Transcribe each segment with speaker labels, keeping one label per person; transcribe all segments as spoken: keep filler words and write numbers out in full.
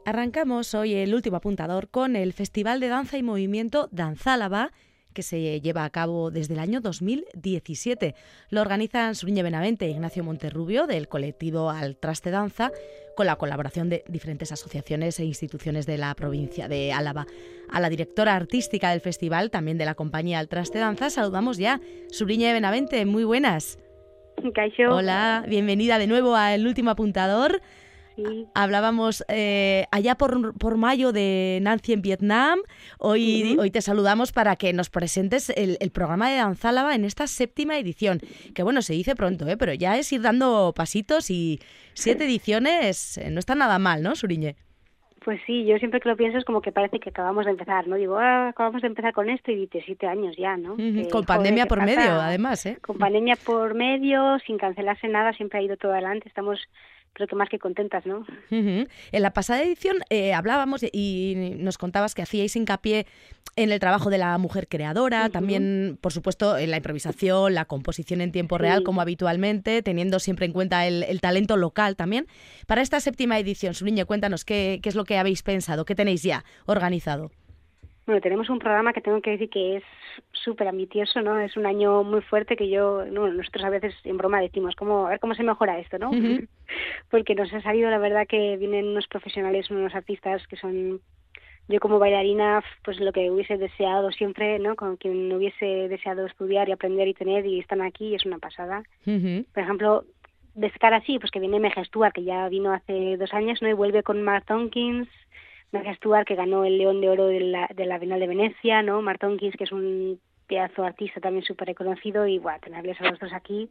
Speaker 1: Arrancamos hoy el último apuntador con el Festival de Danza y Movimiento Danzálava, que se lleva a cabo desde el año dos mil diecisiete. Lo organizan Suriñe Benavente e Ignacio Monterrubio, del colectivo Al Traste Danza, con la colaboración de diferentes asociaciones e instituciones de la provincia de Álava. A la directora artística del festival, también de la compañía Al Traste Danza, saludamos ya. Suriñe Benavente, muy buenas.
Speaker 2: Kaixo.
Speaker 1: Hola, bienvenida de nuevo al último apuntador.
Speaker 2: Sí.
Speaker 1: Hablábamos eh, allá por, por mayo de Nancy en Vietnam. Hoy, uh-huh. hoy te saludamos para que nos presentes el, el programa de Danzálava en esta séptima edición. Que bueno, se dice pronto, ¿eh? Pero ya es ir dando pasitos y siete ediciones eh, no está nada mal, ¿no, Suriñe?
Speaker 2: Pues sí, yo siempre que lo pienso es como que parece que acabamos de empezar, ¿no? Digo, ah, acabamos de empezar con esto y dice siete años ya, ¿no?
Speaker 1: Uh-huh.
Speaker 2: Que,
Speaker 1: con pandemia
Speaker 2: joder,
Speaker 1: por
Speaker 2: pasa?
Speaker 1: medio, además, ¿eh?
Speaker 2: Con pandemia por medio, sin cancelarse nada, siempre ha ido todo adelante. Estamos, creo que más que contentas, ¿no?
Speaker 1: Uh-huh. En la pasada edición eh, hablábamos y nos contabas que hacíais hincapié en el trabajo de la mujer creadora, uh-huh. también, por supuesto, en la improvisación, la composición en tiempo
Speaker 2: sí.
Speaker 1: real, como habitualmente, teniendo siempre en cuenta el, el talento local también. Para esta séptima edición, Suriñe, cuéntanos qué, qué es lo que habéis pensado, qué tenéis ya organizado.
Speaker 2: Bueno, tenemos un programa que tengo que decir que es súper ambicioso, ¿no? Es un año muy fuerte que yo, no, nosotros a veces en broma decimos, ¿cómo, a ver cómo se mejora esto, ¿no? Uh-huh. Porque nos ha salido, la verdad, que vienen unos profesionales, unos artistas que son, yo como bailarina, pues lo que hubiese deseado siempre, ¿no? Con quien hubiese deseado estudiar y aprender y tener, y están aquí, y es una pasada.
Speaker 1: Uh-huh.
Speaker 2: Por ejemplo, de cara así, pues que viene Meg Stuart, que ya vino hace dos años, ¿no? Y vuelve con Mark Tompkins, Meg Stuart, que ganó el León de Oro de la, de la Bienal de Venecia, ¿no? Mark Tompkins, que es un pedazo de artista también súper reconocido, y bueno, tenerles a los dos aquí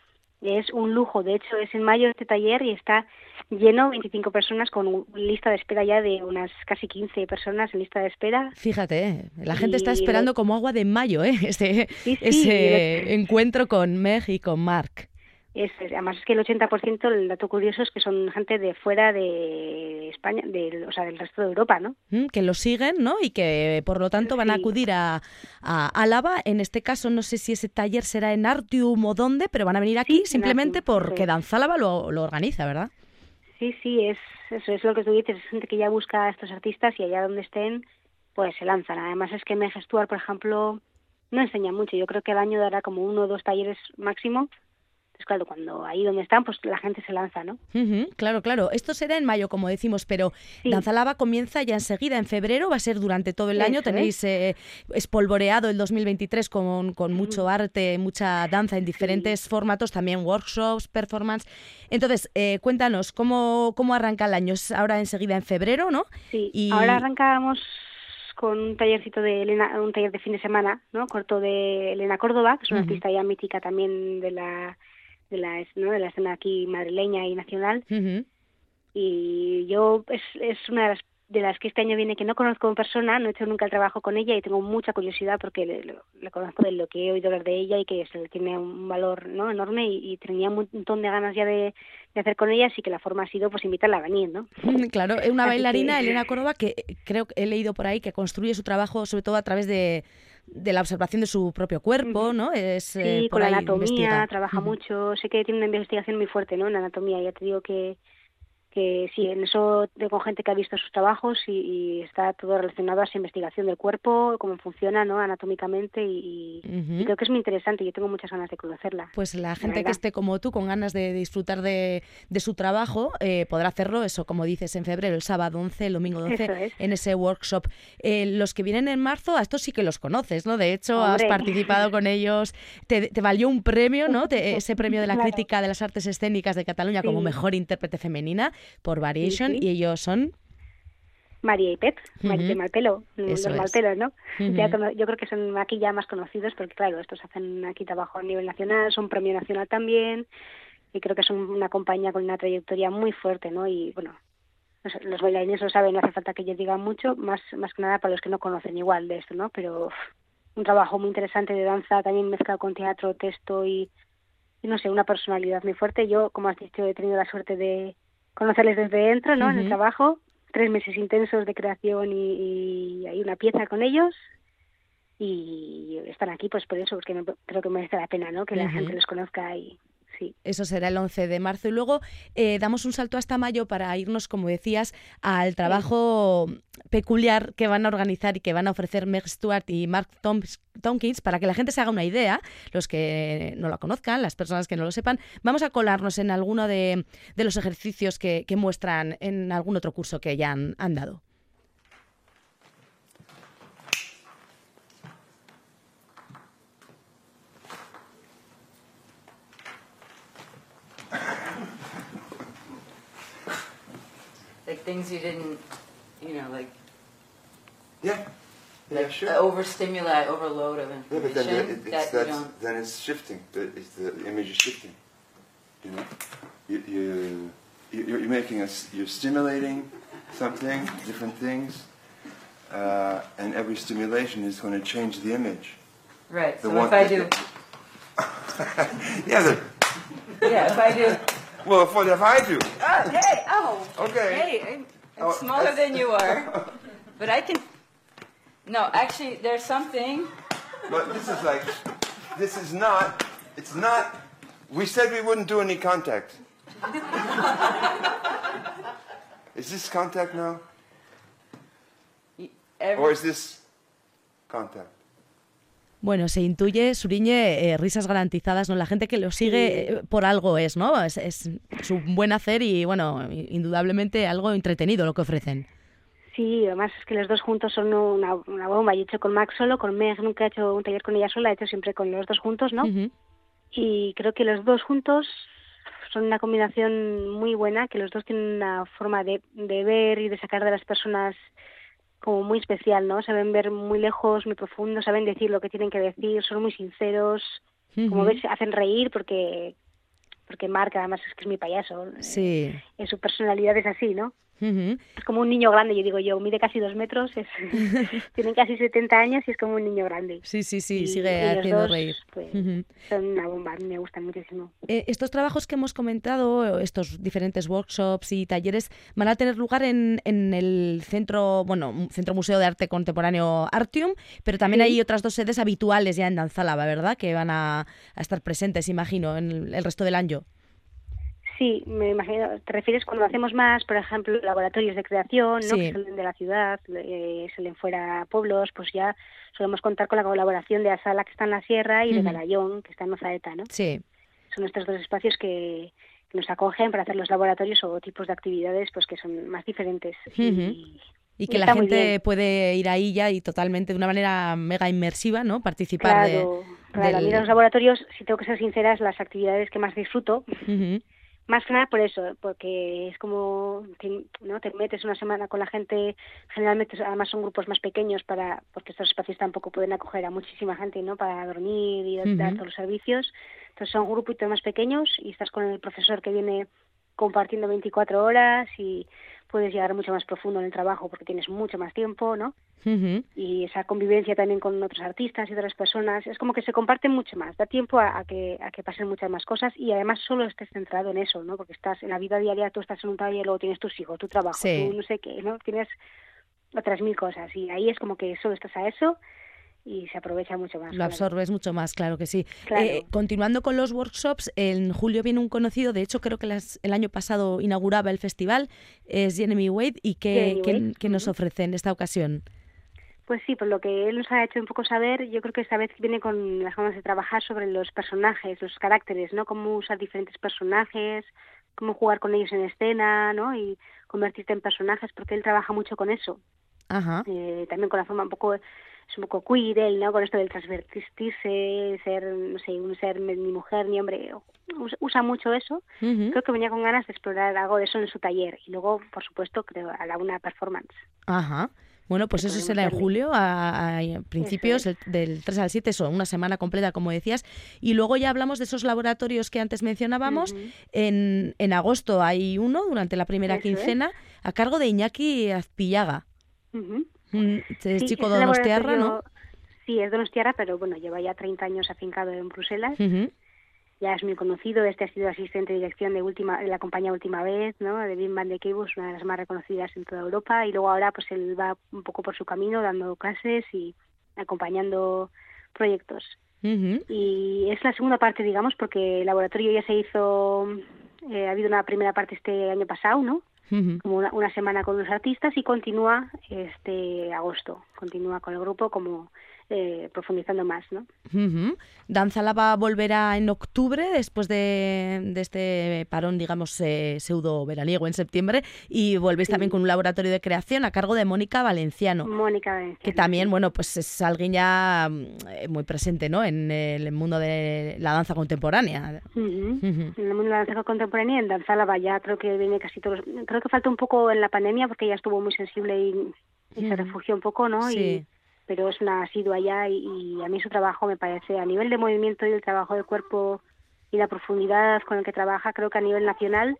Speaker 2: es un lujo. De hecho, es en mayo este taller y está lleno, veinticinco personas, con lista de espera ya de unas casi quince personas en lista de espera.
Speaker 1: Fíjate, la gente
Speaker 2: y
Speaker 1: está esperando
Speaker 2: lo...
Speaker 1: como agua de mayo, ¿eh? Este,
Speaker 2: sí, sí,
Speaker 1: ese
Speaker 2: lo...
Speaker 1: encuentro con Meg y con Mark.
Speaker 2: Es, además es que el ochenta por ciento, el dato curioso es que son gente de fuera de España, de, o sea, del resto de Europa, ¿no?
Speaker 1: Mm, que lo siguen, ¿no? Y que por lo tanto van
Speaker 2: sí.
Speaker 1: a acudir a, a Álava. En este caso no sé si ese taller será en Artium o dónde, pero van a venir aquí
Speaker 2: sí,
Speaker 1: simplemente
Speaker 2: Artium,
Speaker 1: porque
Speaker 2: sí.
Speaker 1: Danzálava lo, lo organiza, ¿verdad?
Speaker 2: Sí, sí, es eso es lo que tú dices, es gente que ya busca a estos artistas y allá donde estén, pues se lanzan. Además es que Meg Stuart, por ejemplo, no enseña mucho. Yo creo que al año dará como uno o dos talleres máximo. Pues claro, cuando ahí donde están, pues la gente se lanza, ¿no?
Speaker 1: Uh-huh, claro, claro. Esto será en mayo, como decimos, pero
Speaker 2: sí.
Speaker 1: Danzálava comienza ya enseguida, en febrero, va a ser durante todo el
Speaker 2: Eso
Speaker 1: año. Tenéis eh, espolvoreado el dos mil veintitrés con, con mucho uh-huh. arte, mucha danza en diferentes sí. formatos, también workshops, performance. Entonces, eh, cuéntanos, ¿cómo, ¿cómo arranca el año? Es ahora enseguida en febrero, ¿no?
Speaker 2: Sí,
Speaker 1: y...
Speaker 2: ahora arrancamos con un tallercito de Elena, un taller de fin de semana, ¿no? Corto de Elena Córdoba, que es una uh-huh. artista ya mítica también de la... de la, ¿no? de la escena aquí madrileña y nacional.
Speaker 1: Uh-huh.
Speaker 2: Y yo es, es una de las, de las que este año viene que no conozco en persona, no he hecho nunca el trabajo con ella y tengo mucha curiosidad porque le, le, le conozco de lo que he oído hablar de ella y que se le tiene un valor, ¿no? enorme y, y tenía un montón de ganas ya de, de hacer con ella, así que la forma ha sido pues invitarla a venir, ¿no?
Speaker 1: Claro, es una
Speaker 2: así
Speaker 1: bailarina,
Speaker 2: que...
Speaker 1: Elena Córdoba, que creo que he leído por ahí que construye su trabajo sobre todo a través de de la observación de su propio cuerpo, ¿no? Es,
Speaker 2: sí,
Speaker 1: eh, por
Speaker 2: con la
Speaker 1: ahí
Speaker 2: anatomía,
Speaker 1: investiga.
Speaker 2: trabaja
Speaker 1: uh-huh.
Speaker 2: mucho, sé que tiene una investigación muy fuerte, ¿no? En la anatomía, ya te digo que que sí, en eso tengo gente que ha visto sus trabajos y, y está todo relacionado a esa investigación del cuerpo, cómo funciona, ¿no? anatómicamente y, uh-huh. y creo que es muy interesante. Yo tengo muchas ganas de conocerla.
Speaker 1: Pues la gente la que esté como tú, con ganas de disfrutar de, de su trabajo, eh, podrá hacerlo, eso, como dices, en febrero, el sábado once, el domingo doce,
Speaker 2: es.
Speaker 1: en ese workshop. Eh, los que vienen en marzo, a estos sí que los conoces, ¿no? De hecho,
Speaker 2: Hombre.
Speaker 1: has participado con ellos, te, te valió un premio, ¿no? Te, ese premio de la
Speaker 2: claro.
Speaker 1: crítica de las artes escénicas de Cataluña sí. como mejor intérprete femenina por Variation,
Speaker 2: sí, sí.
Speaker 1: y ellos son...
Speaker 2: María y Pep,
Speaker 1: uh-huh.
Speaker 2: María de Malpelo,
Speaker 1: Eso
Speaker 2: los
Speaker 1: es.
Speaker 2: Malpelos, ¿no?
Speaker 1: Uh-huh.
Speaker 2: Ya, yo creo que son aquí ya más conocidos porque, claro, estos hacen aquí trabajo a nivel nacional, son premio nacional también, y creo que son una compañía con una trayectoria muy fuerte, ¿no? Y, bueno, los, los bailarines lo saben, no hace falta que yo diga mucho, más más que nada para los que no conocen igual de esto, ¿no? Pero uf, un trabajo muy interesante de danza, también mezclado con teatro, texto y, y, no sé, una personalidad muy fuerte. Yo, como has dicho, he tenido la suerte de conocerles desde dentro, ¿no? Uh-huh. En el trabajo, tres meses intensos de creación y, y hay una pieza con ellos y están aquí pues por eso, porque me, creo que merece la pena, ¿no? Que la uh-huh. gente los conozca y sí.
Speaker 1: Eso será el once de marzo. Y luego eh, damos un salto hasta mayo para irnos, como decías, al trabajo sí. peculiar que van a organizar y que van a ofrecer Meg Stuart y Mark Tompkins, para que la gente se haga una idea, los que no la conozcan, las personas que no lo sepan. Vamos a colarnos en alguno de, de los ejercicios que, que muestran en algún otro curso que ya han, han dado.
Speaker 3: Like things you didn't, you know, like
Speaker 4: yeah, yeah,
Speaker 3: like
Speaker 4: sure.
Speaker 3: overstimuli, overload of
Speaker 4: Yeah, but then
Speaker 3: information
Speaker 4: the, it, it's,
Speaker 3: that you
Speaker 4: that's,
Speaker 3: don't.
Speaker 4: then it's shifting. The, it's the, the image is shifting. You know, you, you you you're making us. You're stimulating something, different things, uh, and every stimulation is going to change the image.
Speaker 3: Right.
Speaker 4: The
Speaker 3: So
Speaker 4: one-
Speaker 3: if I do,
Speaker 4: yeah. The,
Speaker 3: yeah, if I do.
Speaker 4: well, what if I do?
Speaker 3: Oh, hey, oh.
Speaker 4: Okay.
Speaker 3: Hey, I'm, I'm
Speaker 4: Oh,
Speaker 3: smaller
Speaker 4: that's-
Speaker 3: than you are, but I can. No, actually, there's something.
Speaker 4: But this is like, this is not. It's not. We said we wouldn't do any contact. Is this contact now,
Speaker 3: Every,
Speaker 4: or is this contact?
Speaker 1: Bueno, se intuye, Suriñe, eh, risas garantizadas, ¿no? La gente que lo sigue eh, por algo es, ¿no? Es, es su buen hacer y, bueno, indudablemente algo entretenido lo que ofrecen.
Speaker 2: Sí, además es que los dos juntos son una, una bomba. Yo he hecho con Max solo, con Meg nunca he hecho un taller con ella sola, he hecho siempre con los dos juntos, ¿no?
Speaker 1: Uh-huh.
Speaker 2: Y creo que los dos juntos son una combinación muy buena, que los dos tienen una forma de, de ver y de sacar de las personas como muy especial, ¿no? Saben ver muy lejos, muy profundo, saben decir lo que tienen que decir, son muy sinceros,
Speaker 1: Uh-huh.
Speaker 2: como ves, hacen reír porque porque Marc además es que es mi payaso.
Speaker 1: Sí.
Speaker 2: Eh, en su personalidad es así, ¿no?
Speaker 1: Uh-huh.
Speaker 2: Es como un niño grande, yo digo yo, mide casi dos metros, es, tienen casi setenta años y es como un niño grande.
Speaker 1: Sí, sí, sí,
Speaker 2: Y-
Speaker 1: sigue
Speaker 2: y los
Speaker 1: haciendo
Speaker 2: dos,
Speaker 1: reír.
Speaker 2: pues,
Speaker 1: Uh-huh.
Speaker 2: son una bomba, a mí me gustan muchísimo.
Speaker 1: Eh, estos trabajos que hemos comentado, estos diferentes workshops y talleres, van a tener lugar en, en el centro, bueno, Centro Museo de Arte Contemporáneo Artium, pero también
Speaker 2: Sí.
Speaker 1: hay otras dos sedes habituales ya en Danzálava, ¿verdad? Que van a, a estar presentes, imagino, en el, el resto del año.
Speaker 2: Sí, me imagino, te refieres cuando hacemos más, por ejemplo, laboratorios de creación, ¿no?
Speaker 1: Sí.
Speaker 2: Que salen de la ciudad, eh, salen fuera a pueblos, pues ya solemos contar con la colaboración de Asala, que está en la Sierra, y de
Speaker 1: Ujú.
Speaker 2: Galayón, que está en Ozaeta, ¿no?
Speaker 1: Sí.
Speaker 2: Son estos dos espacios que, que nos acogen para hacer los laboratorios o tipos de actividades pues que son más diferentes.
Speaker 1: Ujú.
Speaker 2: Y,
Speaker 1: Y que
Speaker 2: y
Speaker 1: la
Speaker 2: está muy
Speaker 1: gente
Speaker 2: bien.
Speaker 1: puede ir ahí ya y totalmente de una manera mega inmersiva, ¿no? Participar de...
Speaker 2: Claro, claro. A mí
Speaker 1: del-
Speaker 2: los laboratorios, si tengo que ser sincera, es las actividades que más disfruto.
Speaker 1: Ujú.
Speaker 2: Más que nada por eso, porque es como, te, ¿no? Te metes una semana con la gente, generalmente además son grupos más pequeños para porque estos espacios tampoco pueden acoger a muchísima gente, ¿no? Para dormir y
Speaker 1: Ujú.
Speaker 2: dar todos los servicios. Entonces son grupitos más pequeños y estás con el profesor que viene compartiendo veinticuatro horas y puedes llegar mucho más profundo en el trabajo porque tienes mucho más tiempo, ¿no?
Speaker 1: Ujú.
Speaker 2: Y esa convivencia también con otros artistas y otras personas, es como que se comparte mucho más, da tiempo a, a que a que pasen muchas más cosas y además solo estés centrado en eso, ¿no? Porque estás en la vida diaria, tú estás en un taller, luego tienes tus hijos, tu trabajo,
Speaker 1: Sí.
Speaker 2: tú no sé qué, ¿no? Tienes otras mil cosas y ahí es como que solo estás a eso y se aprovecha mucho más.
Speaker 1: Lo
Speaker 2: claro.
Speaker 1: absorbes mucho más, claro que sí.
Speaker 2: Claro.
Speaker 1: Eh, continuando con los workshops, en julio viene un conocido, de hecho creo que las- el año pasado inauguraba el festival, es Jeremy Wade, y ¿qué,
Speaker 2: Jeremy
Speaker 1: qué-
Speaker 2: Wade,
Speaker 1: qué nos
Speaker 2: ujú.
Speaker 1: ofrece en esta ocasión?
Speaker 2: Pues sí, por lo que él nos ha hecho un poco saber, yo creo que esta vez viene con las ganas de trabajar sobre los personajes, los caracteres, ¿no? Cómo usar diferentes personajes, cómo jugar con ellos en escena, ¿no? Y convertirte en personajes, porque él trabaja mucho con eso.
Speaker 1: Ajá.
Speaker 2: Eh, también con la forma un poco, es un poco queer, él, ¿no? Con esto del transvestirse, ser, no sé, un ser ni mujer ni hombre, usa, usa mucho eso.
Speaker 1: Ujú.
Speaker 2: Creo que venía con ganas de explorar algo de eso en su taller. Y luego, por supuesto, creo, hará una performance.
Speaker 1: Ajá. Bueno, pues
Speaker 2: Que
Speaker 1: eso
Speaker 2: podemos
Speaker 1: será en
Speaker 2: verle.
Speaker 1: julio, a, a principios,
Speaker 2: Eso
Speaker 1: el- del tres al siete, eso, una semana completa, como decías. Y luego ya hablamos de esos laboratorios que antes mencionábamos.
Speaker 2: Ujú.
Speaker 1: En, en agosto hay uno, durante la primera
Speaker 2: Eso es.
Speaker 1: quincena, a cargo de Iñaki Azpillaga.
Speaker 2: Ujú.
Speaker 1: Un es
Speaker 2: Sí,
Speaker 1: chico
Speaker 2: ese
Speaker 1: donostiarra, ¿no?
Speaker 2: laboratorio- Sí, es donostiarra, pero bueno, lleva ya treinta años afincado en Bruselas.
Speaker 1: Ujú.
Speaker 2: Ya es muy conocido. Este ha sido asistente de dirección de última de la compañía Última Vez, ¿no? De Wim van de Keibus, una de las más reconocidas en toda Europa. Y luego ahora pues él va un poco por su camino, dando clases y acompañando proyectos. Uh-huh. Y es la segunda parte, digamos, porque el laboratorio ya se hizo, eh, ha habido una primera parte este año pasado, ¿no? Uh-huh. Como una, una semana con los artistas y continúa este agosto, continúa con el grupo como eh, profundizando más, ¿no?
Speaker 1: Uh-huh. Danzalaba volverá en octubre después de, de este parón, digamos, eh, pseudo veraniego en septiembre, y volvéis sí. también con un laboratorio de creación a cargo de Mónica Valenciano.
Speaker 2: Mónica Valenciano.
Speaker 1: Que también, bueno, pues es alguien ya muy presente, ¿no? En el mundo de la danza contemporánea.
Speaker 2: Uh-huh. Uh-huh. En el mundo de la danza contemporánea, en Danzalaba ya creo que viene casi todos. Creo que falta un poco en la pandemia porque ella estuvo muy sensible y, y uh-huh. se refugió un poco, ¿no?
Speaker 1: Sí.
Speaker 2: Y, pero es una asidua allá y, y a mí su trabajo me parece, a nivel de movimiento y el trabajo del cuerpo y la profundidad con el que trabaja, creo que a nivel nacional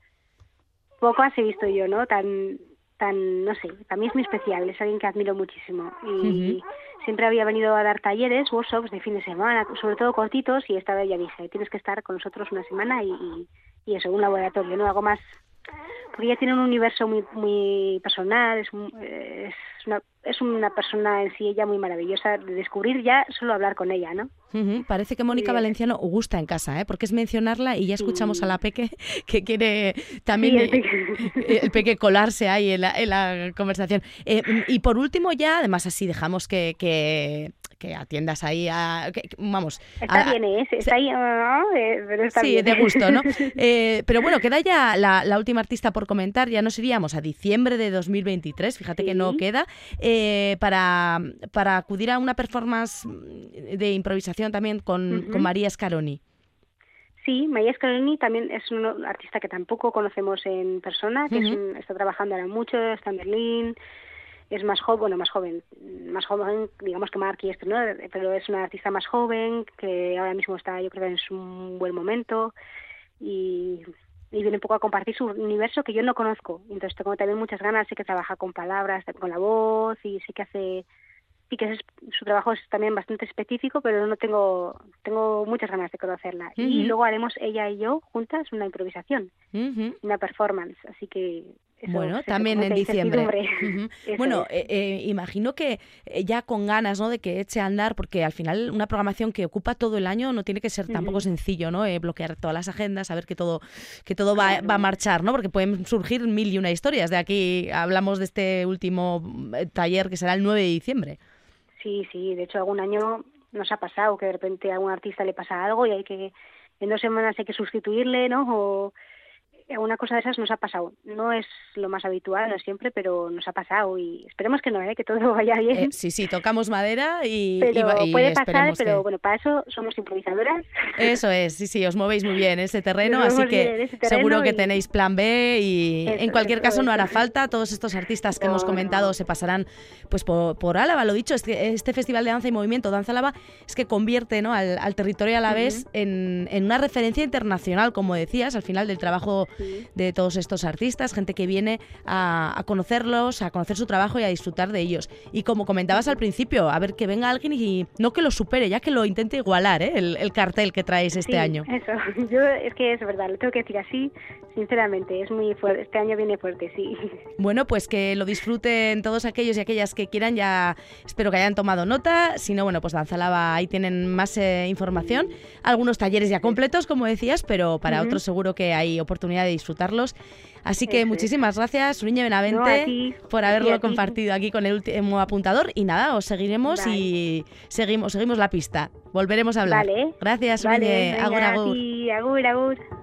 Speaker 2: poco he visto yo, ¿no? Tan, tan, no sé, para mí es muy especial, es alguien que admiro muchísimo y uh-huh. siempre había venido a dar talleres, workshops de fin de semana, sobre todo cortitos, y esta vez ya dije, tienes que estar con nosotros una semana y, y, y eso, un laboratorio, ¿no? Algo más, porque ella tiene un universo muy muy personal, es, un, es una es una persona en sí ella muy maravillosa de descubrir ya solo hablar con ella, ¿no?
Speaker 1: Uh-huh. Parece que Mónica sí. Valenciano gusta en casa, ¿eh? Porque es mencionarla y ya escuchamos sí. a la Peque que quiere también sí, el, peque. el Peque colarse ahí en la, en la conversación. Eh, y por último ya, además así dejamos que... que... que atiendas ahí a... Que, vamos...
Speaker 2: Está
Speaker 1: a,
Speaker 2: bien, ¿eh? Está ahí... Oh, pero está
Speaker 1: sí,
Speaker 2: bien.
Speaker 1: de gusto, ¿no? Eh, pero bueno, queda ya la, la última artista por comentar. Ya nos iríamos a diciembre de dos mil veintitrés. Fíjate sí. que no queda. Eh, para, para acudir a una performance de improvisación también con, uh-huh. con María Scaroni.
Speaker 2: Sí, María Scaroni también es una artista que tampoco conocemos en persona, que uh-huh. es un, está trabajando ahora mucho, está en Berlín... Es más joven, bueno, más joven, más joven, digamos que Marky, esto, ¿no? Pero es una artista más joven que ahora mismo está, yo creo que es un buen momento y, y viene un poco a compartir su universo que yo no conozco. Entonces tengo también muchas ganas, sé que trabaja con palabras, con la voz y sé que hace, sí que es, su trabajo es también bastante específico, pero no tengo, tengo muchas ganas de conocerla. Uh-huh. Y luego haremos ella y yo juntas una improvisación, uh-huh. una performance, así que... Eso,
Speaker 1: bueno,
Speaker 2: eso,
Speaker 1: también en diciembre. Uh-huh. Bueno,
Speaker 2: es.
Speaker 1: eh, eh, imagino que ya con ganas, ¿no?, de que eche a andar, porque al final una programación que ocupa todo el año no tiene que ser uh-huh. tampoco sencillo, ¿no? Eh, bloquear todas las agendas, saber que todo que todo va, claro. va a marchar, ¿no? Porque pueden surgir mil y una historias. De aquí hablamos de este último taller que será el nueve de diciembre.
Speaker 2: Sí, sí. De hecho, algún año nos ha pasado que de repente a algún artista le pasa algo y hay que en dos semanas hay que sustituirle, ¿no? O una cosa de esas nos ha pasado. No es lo más habitual, no siempre, pero nos ha pasado y esperemos que no, ¿eh? Que todo vaya bien.
Speaker 1: Eh, sí, sí, tocamos madera y,
Speaker 2: pero
Speaker 1: y, y
Speaker 2: puede pasar, pero
Speaker 1: que...
Speaker 2: bueno, para eso somos improvisadoras.
Speaker 1: Eso es, sí, sí, os movéis muy bien en ese terreno, así que terreno seguro que y... tenéis plan B y eso, en cualquier eso, caso eso. No hará falta. Todos estos artistas que no, hemos comentado no. se pasarán pues por, por Álava. Lo dicho, es que este Festival de Danza y Movimiento Danzalaba es que convierte, ¿no?, al, al territorio alavés uh-huh. en, en una referencia internacional, como decías, al final del trabajo sí. de todos estos artistas, gente que viene a, a conocerlos, a conocer su trabajo y a disfrutar de ellos. Y como comentabas al principio, a ver que venga alguien y no que lo supere, ya que lo intente igualar, ¿eh? el, el cartel que traéis este
Speaker 2: sí,
Speaker 1: año.
Speaker 2: Eso, yo es que es verdad, lo tengo que decir así, sinceramente, es muy fuerte, este año viene fuerte, sí.
Speaker 1: Bueno, pues que lo disfruten todos aquellos y aquellas que quieran, ya espero que hayan tomado nota, si no, bueno, pues Danzalaba, ahí tienen más eh, información, algunos talleres ya completos, como decías, pero para uh-huh. otros seguro que hay oportunidad de disfrutarlos. Así que Eso muchísimas es. gracias, Suriñe Benavente, no, por haberlo compartido aquí con el último apuntador. Y nada, os seguiremos vale. y seguimos seguimos la pista. Volveremos a hablar.
Speaker 2: Vale.
Speaker 1: Gracias,
Speaker 2: vale,
Speaker 1: Suriñe.
Speaker 2: Venga,
Speaker 1: agur, agur.
Speaker 2: Sí, agur, agur.